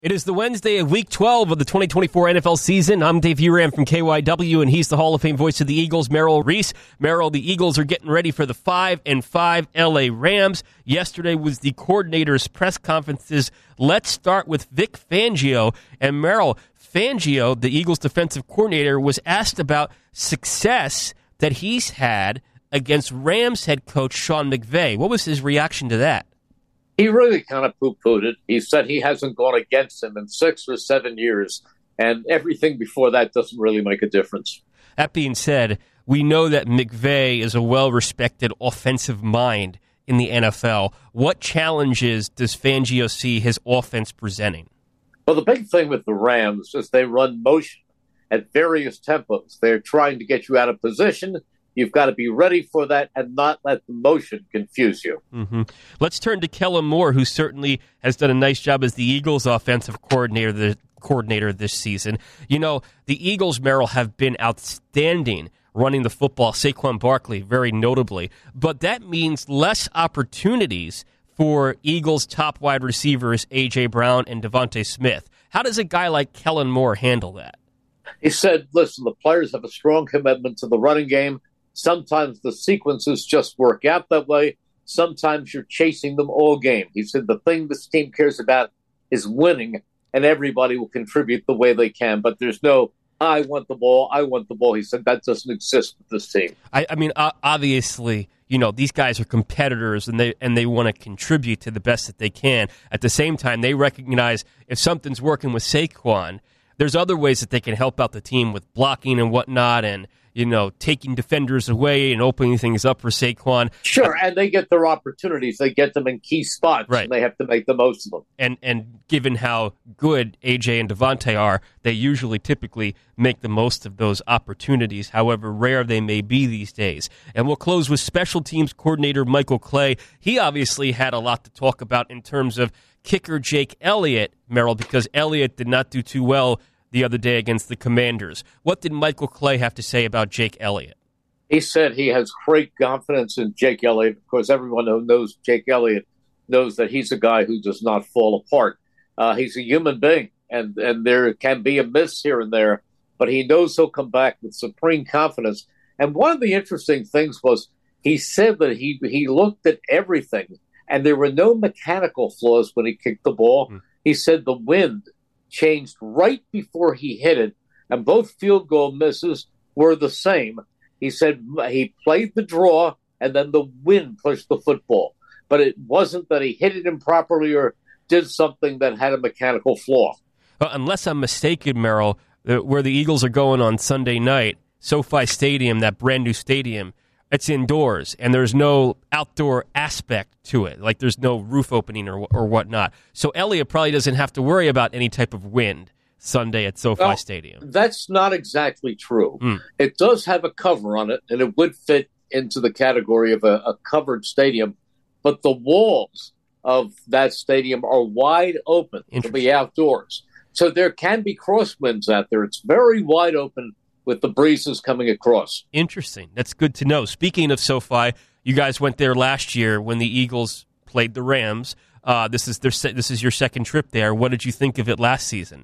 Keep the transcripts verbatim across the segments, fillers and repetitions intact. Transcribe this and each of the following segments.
It is the Wednesday of Week twelve of the twenty twenty-four N F L season. I'm Dave Uram from K Y W, and he's the Hall of Fame voice of the Eagles, Merrill Reese. Merrill, the Eagles are getting ready for the five and five L A Rams. Yesterday was the coordinator's press conferences. Let's start with Vic Fangio. And Merrill, Fangio, the Eagles defensive coordinator, was asked about success that he's had against Rams head coach Sean McVay. What was his reaction to that? He really kind of poo-pooed it. He said he hasn't gone against him in six or seven years, and everything before that doesn't really make a difference. That being said, we know that McVay is a well-respected offensive mind in the N F L. What challenges does Fangio see his offense presenting? Well, the big thing with the Rams is they run motion at various tempos. They're trying to get you out of position. You've got to be ready for that and not let the motion confuse you. Mm-hmm. Let's turn to Kellen Moore, who certainly has done a nice job as the Eagles' offensive coordinator, the coordinator this season. You know, the Eagles, Merrill, have been outstanding running the football, Saquon Barkley, very notably. But that means less opportunities for Eagles' top wide receivers, A J. Brown and Devontae Smith. How does a guy like Kellen Moore handle that? He said, listen, the players have a strong commitment to the running game. Sometimes the sequences just work out that way. Sometimes you're chasing them all game. He said the thing this team cares about is winning, and everybody will contribute the way they can. But there's no, I want the ball, I want the ball. He said that doesn't exist with this team. I, I mean, obviously, you know, these guys are competitors, and they and they want to contribute to the best that they can. At the same time, they recognize if something's working with Saquon, there's other ways that they can help out the team with blocking and whatnot, and you know, taking defenders away and opening things up for Saquon. Sure, and they get their opportunities. They get them in key spots, right, and they have to make the most of them. And and given how good A J and Devontae are, they usually typically make the most of those opportunities, however rare they may be these days. And we'll close with special teams coordinator Michael Clay. He obviously had a lot to talk about in terms of kicker Jake Elliott, Merrill, because Elliott did not do too well the other day against the Commanders. What did Michael Clay have to say about Jake Elliott? He said he has great confidence in Jake Elliott. Of course, everyone who knows Jake Elliott knows that he's a guy who does not fall apart. Uh, he's a human being, and, and there can be a miss here and there, but he knows he'll come back with supreme confidence. And one of the interesting things was he said that he, he looked at everything, and there were no mechanical flaws when he kicked the ball. Mm. He said the wind changed right before he hit it, and both field goal misses were the same. He said he played the draw, and then the wind pushed the football. But it wasn't that he hit it improperly or did something that had a mechanical flaw. Well, unless I'm mistaken, Merrill, where the Eagles are going on Sunday night, SoFi Stadium, that brand new stadium, it's indoors, and there's no outdoor aspect to it. Like there's no roof opening or or whatnot. So Elliott probably doesn't have to worry about any type of wind Sunday at SoFi well, Stadium. That's not exactly true. Mm. It does have a cover on it, and it would fit into the category of a, a covered stadium. But the walls of that stadium are wide open to be outdoors. So there can be crosswinds out there. It's very wide open with the breezes coming across. Interesting. That's good to know. Speaking of SoFi, you guys went there last year when the Eagles played the Rams. Uh, this is their se- this is your second trip there. What did you think of it last season?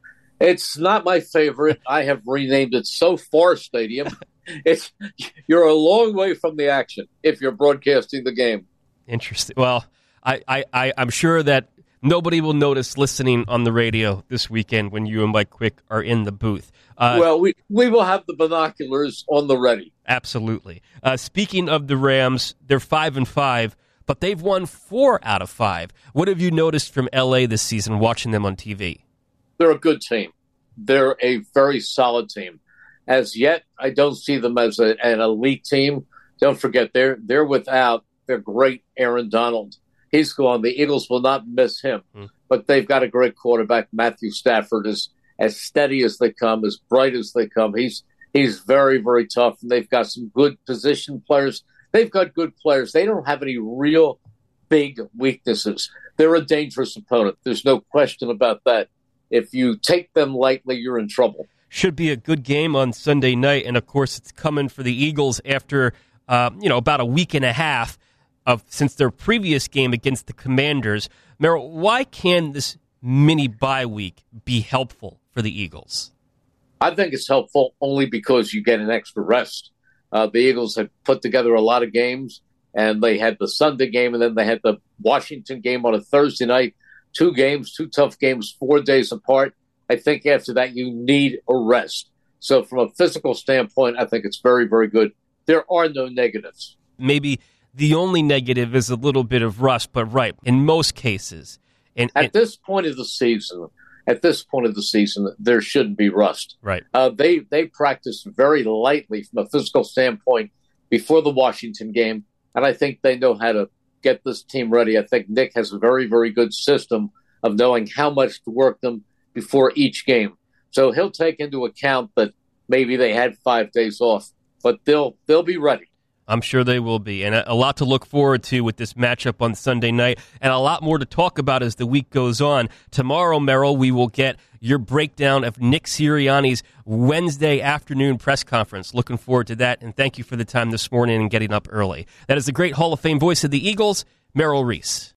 It's not my favorite. I have renamed it SoFar Stadium. It's you're a long way from the action if you're broadcasting the game. Interesting. Well, I, I, I, I'm sure that nobody will notice listening on the radio this weekend when you and Mike Quick are in the booth. Uh, well, we, we will have the binoculars on the ready. Absolutely. Uh, speaking of the Rams, they're five and five, but they've won four out of five. What have you noticed from L A this season watching them on T V? They're a good team. They're a very solid team. As yet, I don't see them as a, an elite team. Don't forget, they're they're without their great Aaron Donald. He's gone. The Eagles will not miss him. Mm. But they've got a great quarterback. Matthew Stafford is as steady as they come, as bright as they come. He's he's very, very tough, and they've got some good position players. They've got good players. They don't have any real big weaknesses. They're a dangerous opponent. There's no question about that. If you take them lightly, you're in trouble. Should be a good game on Sunday night, and, of course, it's coming for the Eagles after, uh, you know, about a week and a half of since their previous game against the Commanders. Merrill, why can this mini bye week be helpful for the Eagles? I think it's helpful only because you get an extra rest. Uh, the Eagles had put together a lot of games, and they had the Sunday game, and then they had the Washington game on a Thursday night. Two games, two tough games, four days apart. I think after that you need a rest. So from a physical standpoint, I think it's very, very good. There are no negatives. Maybe the only negative is a little bit of rust, but right, in most cases. And, At and, this point of the season, at this point of the season, there shouldn't be rust. Right. Uh, they they practiced very lightly from a physical standpoint before the Washington game, and I think they know how to get this team ready. I think Nick has a very, very good system of knowing how much to work them before each game. So he'll take into account that maybe they had five days off, but they'll they'll be ready. I'm sure they will be, and a, a lot to look forward to with this matchup on Sunday night, and a lot more to talk about as the week goes on. Tomorrow, Merrill, we will get your breakdown of Nick Sirianni's Wednesday afternoon press conference. Looking forward to that, and thank you for the time this morning and getting up early. That is the great Hall of Fame voice of the Eagles, Merrill Reese.